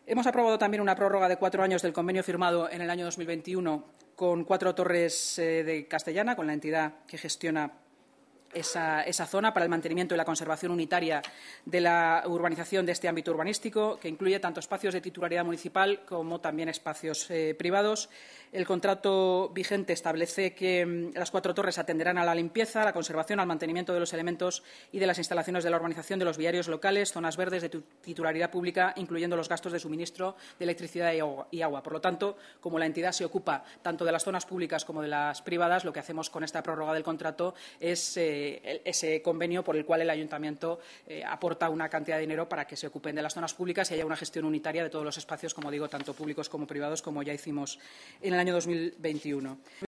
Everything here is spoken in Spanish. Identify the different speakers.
Speaker 1: Hemos aprobado también una prórroga de 4 años del convenio firmado en el año 2021 con 4 torres de Castellana, con la entidad que gestiona esa zona, para el mantenimiento y la conservación unitaria de la urbanización de este ámbito urbanístico, que incluye tanto espacios de titularidad municipal como también espacios privados. El contrato vigente establece que las 4 torres atenderán a la limpieza, a la conservación, al mantenimiento de los elementos y de las instalaciones de la urbanización, de los viarios locales, zonas verdes de titularidad pública, incluyendo los gastos de suministro de electricidad y agua. Por lo tanto, como la entidad se ocupa tanto de las zonas públicas como de las privadas, lo que hacemos con esta prórroga del contrato es ese convenio por el cual el Ayuntamiento aporta una cantidad de dinero para que se ocupen de las zonas públicas y haya una gestión unitaria de todos los espacios, como digo, tanto públicos como privados, como ya hicimos en el año 2021.